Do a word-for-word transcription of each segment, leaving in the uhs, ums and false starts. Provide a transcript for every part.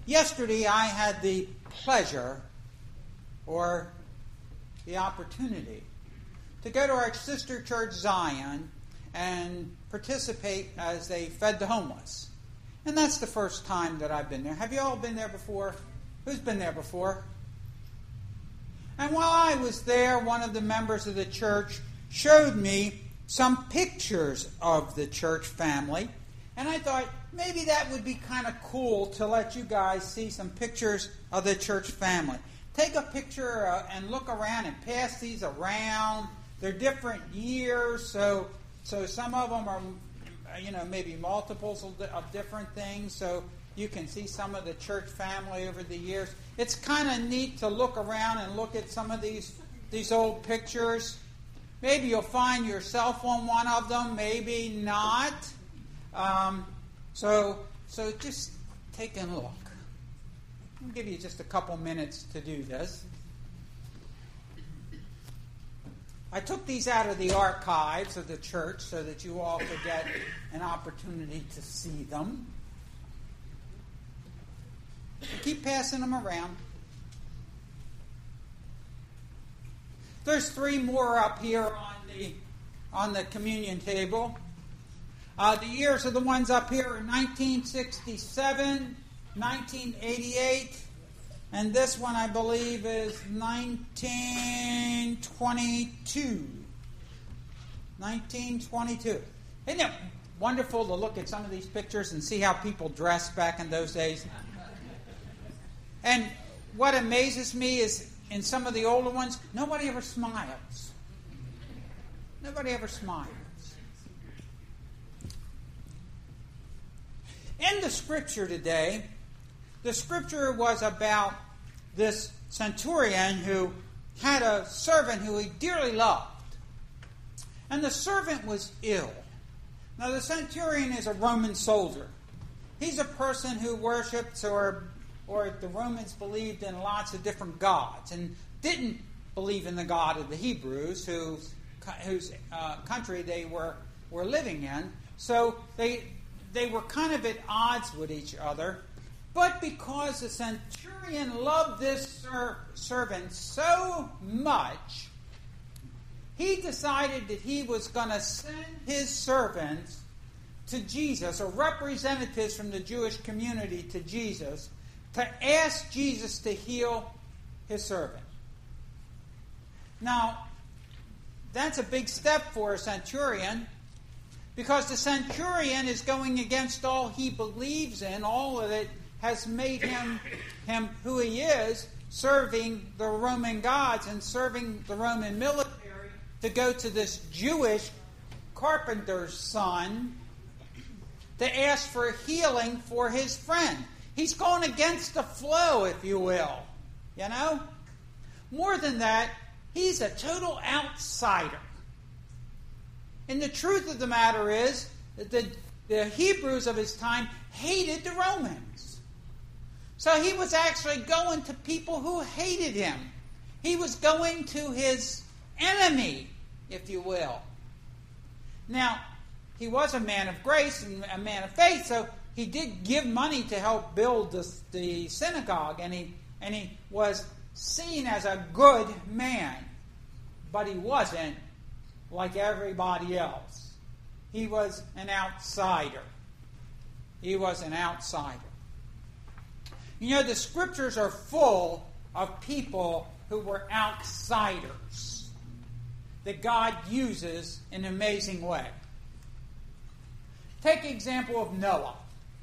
Yesterday I had the pleasure or the opportunity to go to our sister church Zion and participate as they fed the homeless. And that's the first time that I've been there. Have you all been there before? Who's been there before? And while I was there, one of the members of the church showed me some pictures of the church family. And I thought, maybe that would be kind of cool to let you guys see some pictures of the church family. Take a picture uh, and look around and pass these around. They're different years, so so some of them are, you know, maybe multiples of, of different things. So you can see some of the church family over the years. It's kind of neat to look around and look at some of these these old pictures. Maybe you'll find yourself on one of them, maybe not. Um, so, so just take a look. I'll give you just a couple minutes to do this. I took these out of the archives of the church so that you all could get an opportunity to see them. Keep passing them around. There's three more up here on the on the communion table. Uh, the years of the ones up here are nineteen sixty-seven, nineteen eighty-eight, and this one I believe is nineteen twenty-two. nineteen twenty-two. Isn't it wonderful to look at some of these pictures and see how people dressed back in those days? And what amazes me is in some of the older ones, nobody ever smiles. Nobody ever smiles. In the scripture today, the scripture was about this centurion who had a servant who he dearly loved. And the servant was ill. Now, the centurion is a Roman soldier. He's a person who worships or or the Romans believed in lots of different gods and didn't believe in the God of the Hebrews, whose whose uh, country they were were living in. So they they were kind of at odds with each other. But because the centurion loved this ser- servant so much, he decided that he was going to send his servants to Jesus, or representatives from the Jewish community to Jesus, to ask Jesus to heal his servant. Now, that's a big step for a centurion, because the centurion is going against all he believes in, all of it has made him, him who he is, serving the Roman gods and serving the Roman military, to go to this Jewish carpenter's son to ask for healing for his friend. He's going against the flow, if you will. You know? More than that, he's a total outsider. And the truth of the matter is that the, the Hebrews of his time hated the Romans. So he was actually going to people who hated him. He was going to his enemy, if you will. Now, he was a man of grace and a man of faith, so he did give money to help build the, the synagogue, and he and he was seen as a good man, but he wasn't like everybody else. He was an outsider. He was an outsider. You know, the scriptures are full of people who were outsiders that God uses in an amazing way. Take the example of Noah.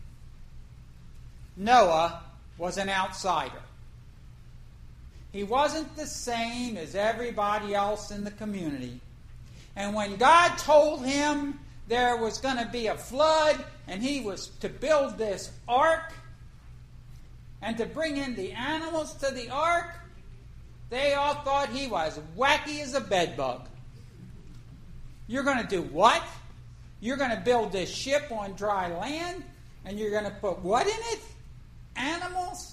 Noah was an outsider. He wasn't the same as everybody else in the community. And when God told him there was going to be a flood and he was to build this ark and to bring in the animals to the ark, they all thought he was wacky as a bedbug. You're going to do what? You're going to build this ship on dry land, and you're going to put what in it? Animals?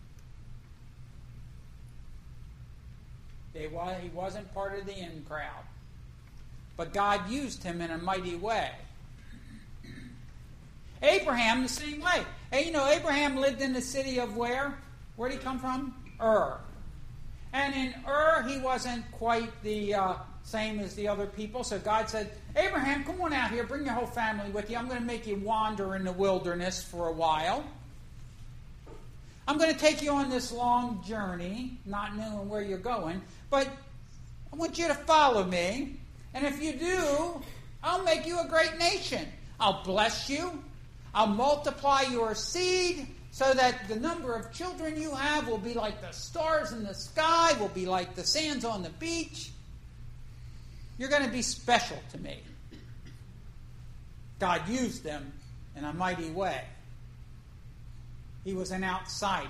They, he wasn't part of the in crowd. But God used him in a mighty way. Abraham, the same way. Hey, you know, Abraham lived in the city of where? Where did he come from? Ur. And in Ur, he wasn't quite the uh, same as the other people. So God said, Abraham, come on out here. Bring your whole family with you. I'm going to make you wander in the wilderness for a while. I'm going to take you on this long journey, not knowing where you're going. But I want you to follow me. And if you do, I'll make you a great nation. I'll bless you. I'll multiply your seed so that the number of children you have will be like the stars in the sky, will be like the sands on the beach. You're going to be special to me. God used them in a mighty way. He was an outsider.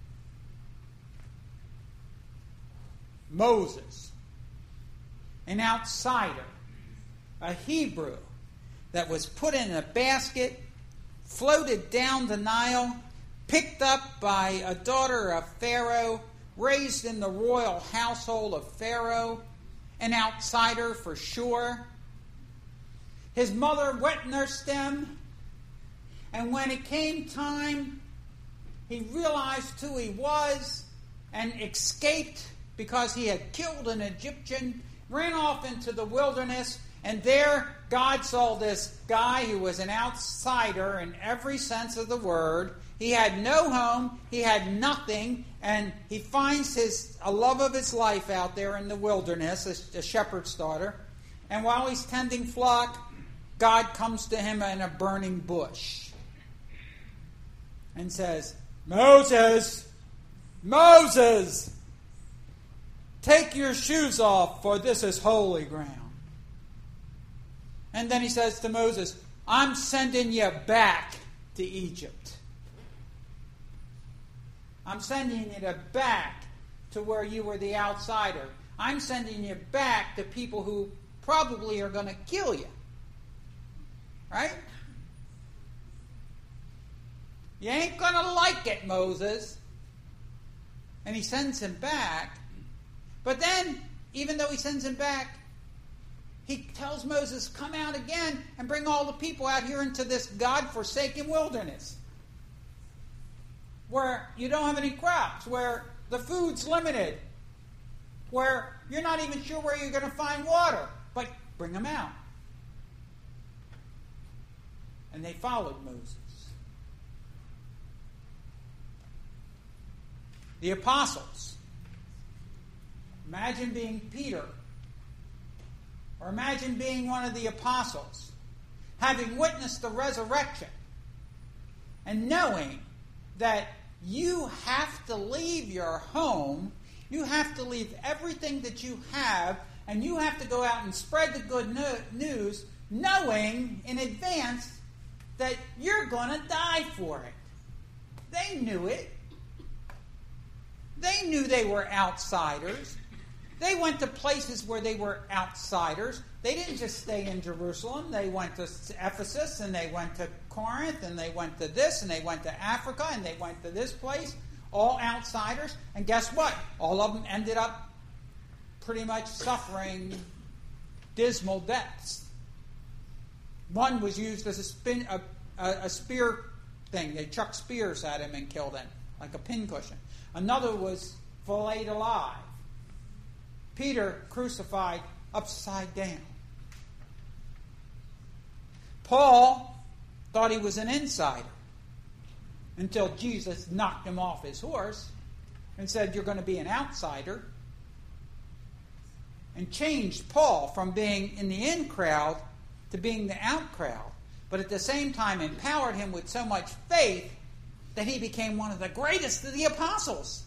Moses, an outsider, a Hebrew that was put in a basket, floated down the Nile, picked up by a daughter of Pharaoh, raised in the royal household of Pharaoh, an outsider for sure. His mother wet nursed him, and when it came time, he realized who he was and escaped because he had killed an Egyptian, ran off into the wilderness, and there God saw this guy who was an outsider in every sense of the word. He had no home, he had nothing, and he finds his a love of his life out there in the wilderness, a, a shepherd's daughter. And while he's tending flock, God comes to him in a burning bush and says, Moses, Moses, take your shoes off, for this is holy ground. And then he says to Moses, I'm sending you back to Egypt. I'm sending you back to where you were the outsider. I'm sending you back to people who probably are going to kill you. Right? You ain't going to like it, Moses. And he sends him back. But then, even though he sends him back, he tells Moses, come out again and bring all the people out here into this God-forsaken wilderness where you don't have any crops, where the food's limited, where you're not even sure where you're going to find water. But bring them out. And they followed Moses. The apostles. Imagine being Peter. Or imagine being one of the apostles. Having witnessed the resurrection. And knowing that you have to leave your home. You have to leave everything that you have. And you have to go out and spread the good news. Knowing in advance that you're going to die for it. They knew it. They knew they were outsiders. They went to places where they were outsiders. They didn't just stay in Jerusalem. They went to Ephesus, and they went to Corinth, and they went to this, and they went to Africa, and they went to this place. All outsiders. And guess what? All of them ended up pretty much suffering dismal deaths. One was used as a, spin, a, a, a spear thing. They chucked spears at him and killed him, like a pincushion. Another was filleted alive. Peter crucified upside down. Paul thought he was an insider until Jesus knocked him off his horse and said, you're going to be an outsider. And changed Paul from being in the in crowd to being the out crowd. But at the same time empowered him with so much faith that he became one of the greatest of the apostles.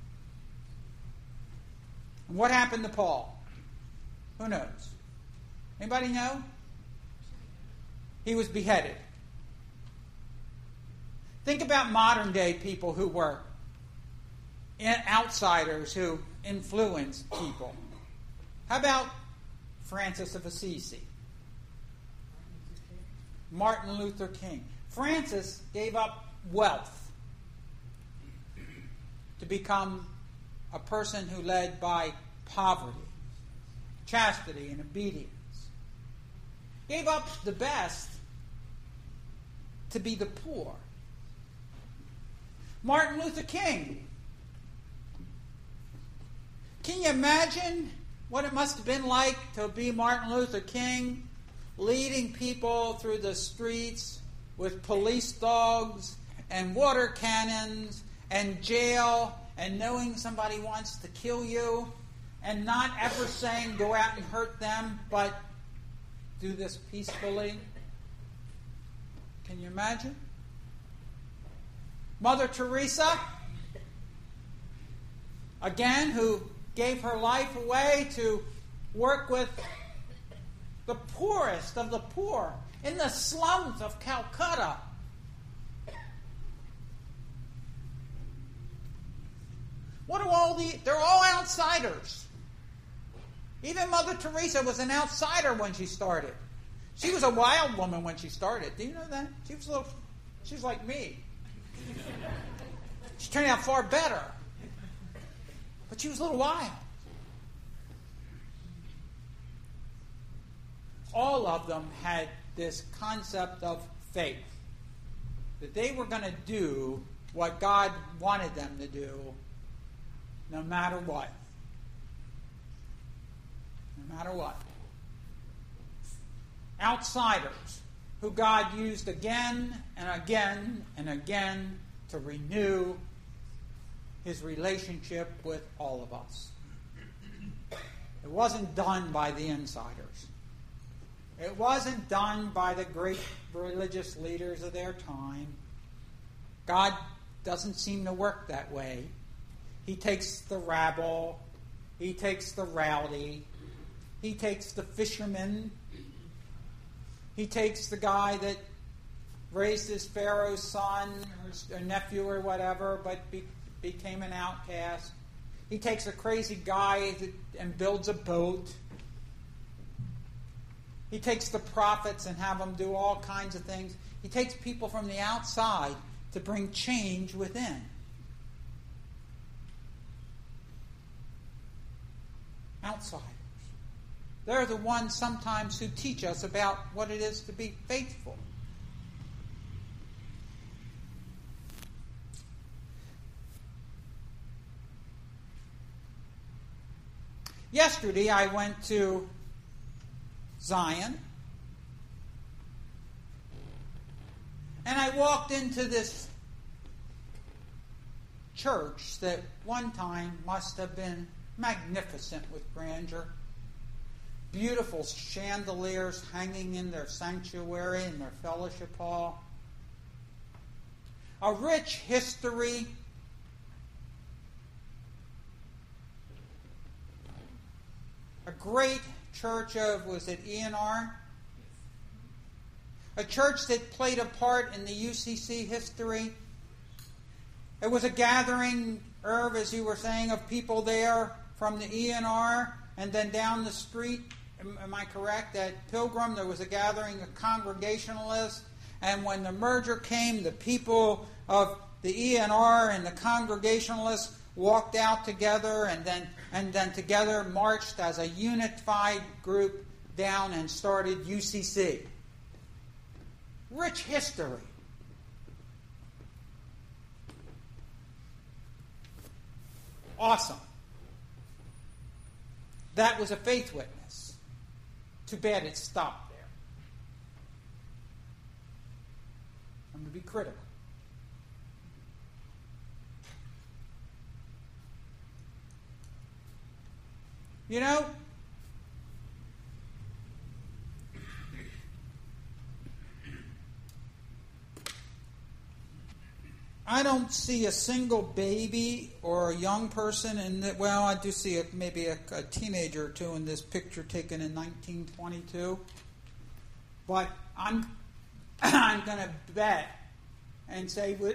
And what happened to Paul? Who knows? Anybody know? He was beheaded. Think about modern day people who were outsiders who influenced people. How about Francis of Assisi? Martin Luther King. Francis gave up wealth to become a person who led by poverty, chastity, and obedience. Gave up the best to be the poor. Martin Luther King. Can you imagine what it must have been like to be Martin Luther King, leading people through the streets with police dogs and water cannons and jail, and knowing somebody wants to kill you, and not ever saying go out and hurt them, but do this peacefully? Can you imagine? Mother Teresa, again, who gave her life away to work with the poorest of the poor in the slums of Calcutta. What do all the... They're all outsiders. Even Mother Teresa was an outsider when she started. She was a wild woman when she started. Do you know that? She was a little... She was like me. She turned out far better. But she was a little wild. All of them had this concept of faith. That they were going to do what God wanted them to do, no matter what. No matter what. Outsiders who God used again and again and again to renew His relationship with all of us. It wasn't done by the insiders. It wasn't done by the great religious leaders of their time. God doesn't seem to work that way. He takes the rabble. He takes the rowdy. He takes the fisherman. He takes the guy that raised his Pharaoh's son or, or nephew or whatever, but be, became an outcast. He takes a crazy guy that, and builds a boat. He takes the prophets and have them do all kinds of things. He takes people from the outside to bring change within. Outsiders. They're the ones sometimes who teach us about what it is to be faithful. Yesterday I went to Zion, and I walked into this church that one time must have been magnificent with grandeur. Beautiful chandeliers hanging in their sanctuary and their fellowship hall. A rich history. A great church of, was it E N R? A church that played a part in the U C C history. It was a gathering, Irv, as you were saying, of people there from the E N R, and then down the street, am, am I correct, at Pilgrim there was a gathering of Congregationalists, and when the merger came, the people of the E N R and the Congregationalists walked out together, and then and then together marched as a unified group down and started U C C. Rich history. Awesome. That was a faith witness. Too bad it stopped there. I'm going to be critical. You know, I don't see a single baby or a young person in the, well, I do see a, maybe a, a teenager or two in this picture taken in nineteen twenty-two. But I'm I'm going to bet and say with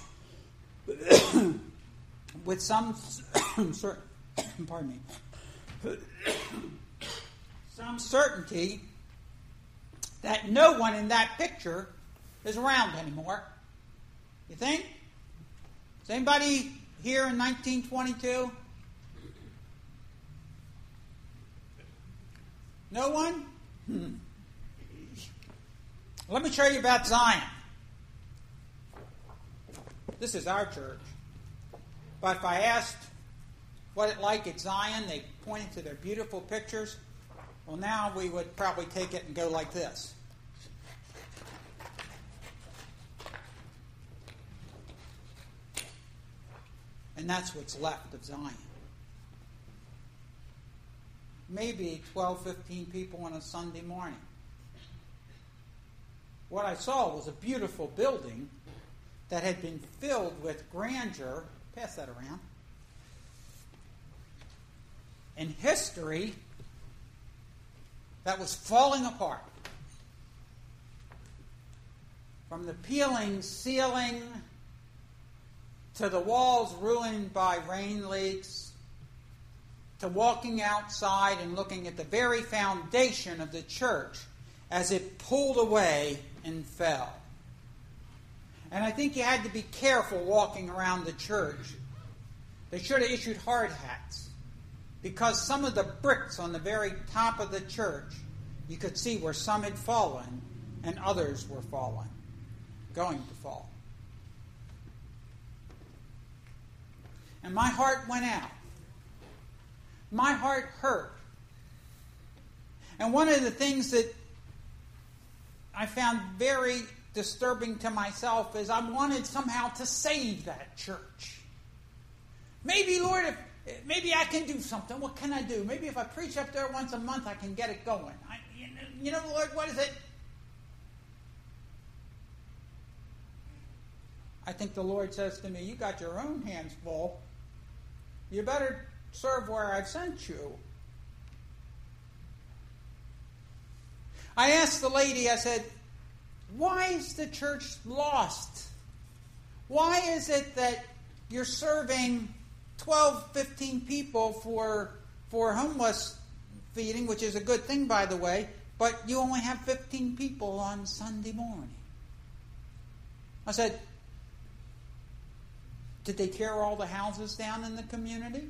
with some certain, pardon me. some certainty that no one in that picture is around anymore. You think? Is anybody here in nineteen twenty-two? No one? Hmm. Let me tell you about Zion. This is our church. But if I asked what it like at Zion, they pointed to their beautiful pictures. Well, now we would probably take it and go like this. And that's what's left of Zion. Maybe twelve, fifteen people on a Sunday morning. What I saw was a beautiful building that had been filled with grandeur. Pass that around. And history that was falling apart. From the peeling ceiling to the walls ruined by rain leaks, to walking outside and looking at the very foundation of the church as it pulled away and fell. And I think you had to be careful walking around the church. They should have issued hard hats, because some of the bricks on the very top of the church, you could see where some had fallen and others were fallen, going to fall. And my heart went out. My heart hurt. And one of the things that I found very disturbing to myself is I wanted somehow to save that church. Maybe, Lord, if maybe I can do something. What can I do? Maybe if I preach up there once a month, I can get it going. I, you know, Lord, what is it? I think the Lord says to me, you got your own hands full. You better serve where I've sent you. I asked the lady, I said, why is the church lost? Why is it that you're serving twelve, fifteen people for, for homeless feeding, which is a good thing, by the way, but you only have fifteen people on Sunday morning? I said, did they tear all the houses down in the community?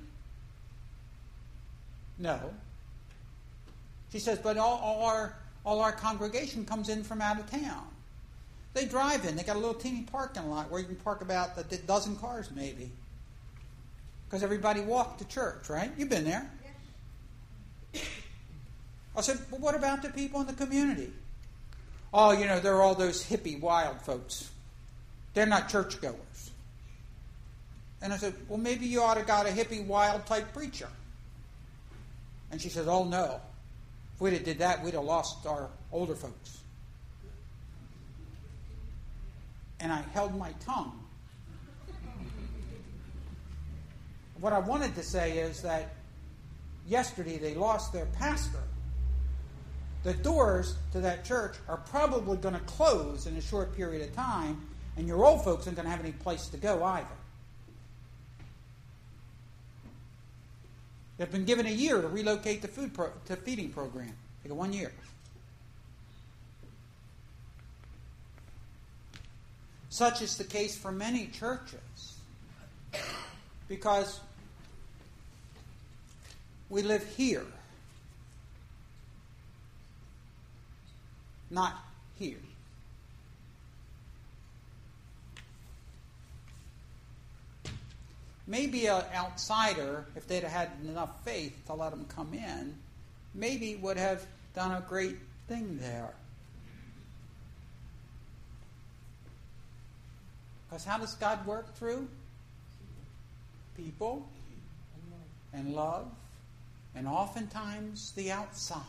No. She says, but all, all our all our congregation comes in from out of town. They drive in. They got a little teeny parking lot where you can park about a dozen cars maybe. Because everybody walked to church, right? You've been there. Yes. I said, well, what about the people in the community? Oh, you know, they're all those hippie wild folks. They're not churchgoers. And I said, well, maybe you ought to got a hippie wild type preacher. And she said, oh, no. If we'd have did that, we'd have lost our older folks. And I held my tongue. What I wanted to say is that yesterday they lost their pastor. The doors to that church are probably going to close in a short period of time, and your old folks aren't going to have any place to go either. They've been given a year to relocate the food pro- to feeding program. They got one year. Such is the case for many churches, because we live here, not here. Maybe an outsider, if they'd have had enough faith to let them come in, maybe would have done a great thing there. Because how does God work through? People and love, and oftentimes the outsider.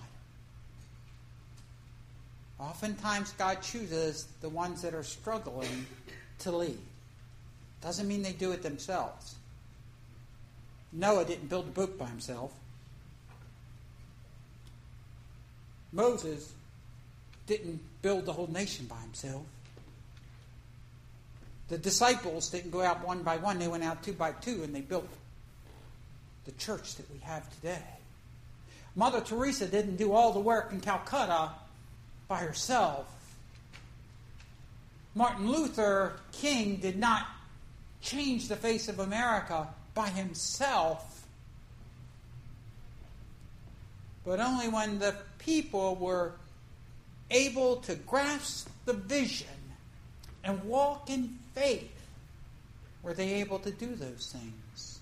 Oftentimes God chooses the ones that are struggling to lead. Doesn't mean they do it themselves. Noah didn't build a boat by himself. Moses didn't build the whole nation by himself. The disciples didn't go out one by one. They went out two by two, and they built the church that we have today. Mother Teresa didn't do all the work in Calcutta by herself. Martin Luther King did not change the face of America by himself. But only when the people were able to grasp the vision and walk in faith were they able to do those things?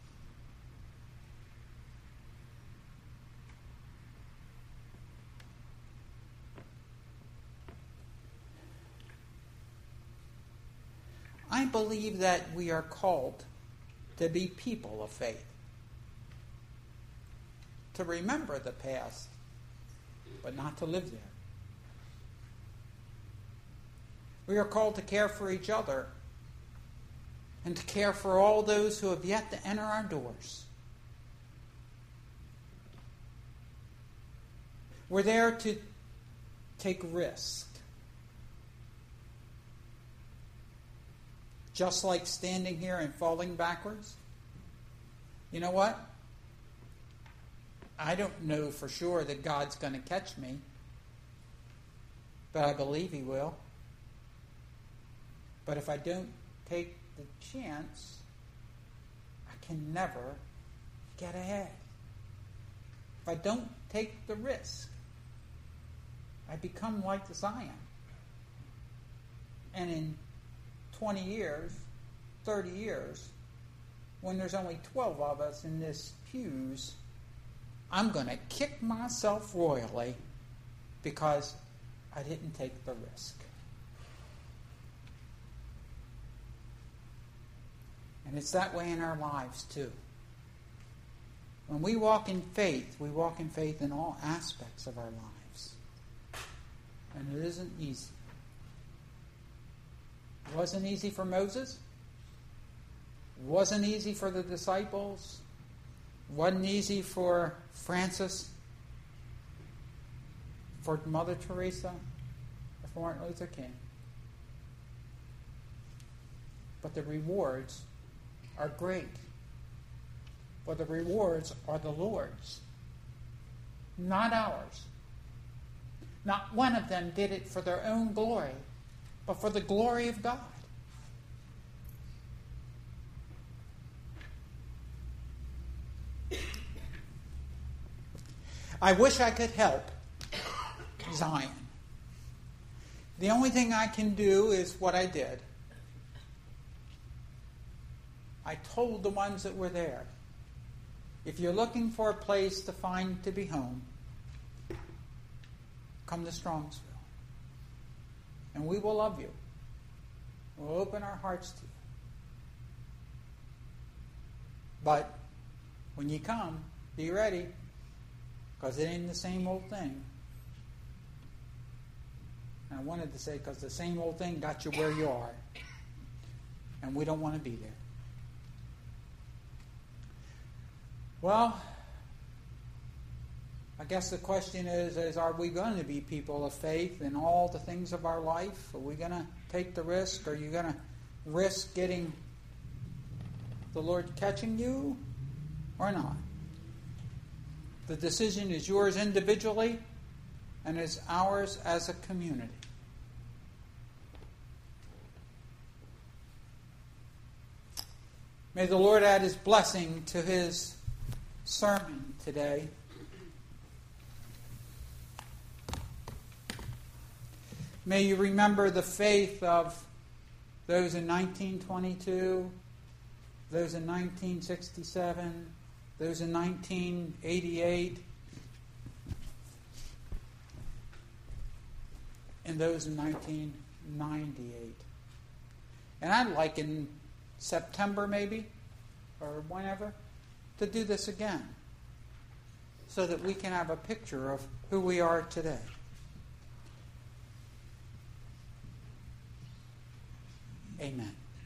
I believe that we are called to be people of faith, to remember the past, but not to live there. We are called to care for each other and to care for all those who have yet to enter our doors. We're there to take risk. Just like standing here and falling backwards. You know what? I don't know for sure that God's going to catch me, but I believe He will. But if I don't take the chance, I can never get ahead. If I don't take the risk, I become like the Zion. And in twenty years, thirty years, when there's only twelve of us in this pews, I'm going to kick myself royally because I didn't take the risk. And it's that way in our lives too. When we walk in faith, we walk in faith in all aspects of our lives. And it isn't easy. It wasn't easy for Moses. It wasn't easy for the disciples. It wasn't easy for Francis, for Mother Teresa, or for Martin Luther King. But the rewards are great. For the rewards are the Lord's, not ours. Not one of them did it for their own glory, but for the glory of God. I wish I could help Zion. The only thing I can do is what I did. I told the ones that were there, if you're looking for a place to find to be home, come to Strongsville. And we will love you. We'll open our hearts to you. But when you come, be ready, because it ain't the same old thing. And I wanted to say, because the same old thing got you where you are. And we don't want to be there. Well, I guess the question is, is are we going to be people of faith in all the things of our life? Are we going to take the risk? Are you going to risk getting the Lord catching you or not? The decision is yours individually and is ours as a community. May the Lord add His blessing to His sermon today. May you remember the faith of those in nineteen twenty-two, those in nineteen sixty-seven, those in nineteen eighty-eight, and those in nineteen ninety-eight. And I'd like in September maybe, or whenever, to do this again, so that we can have a picture of who we are today. Amen.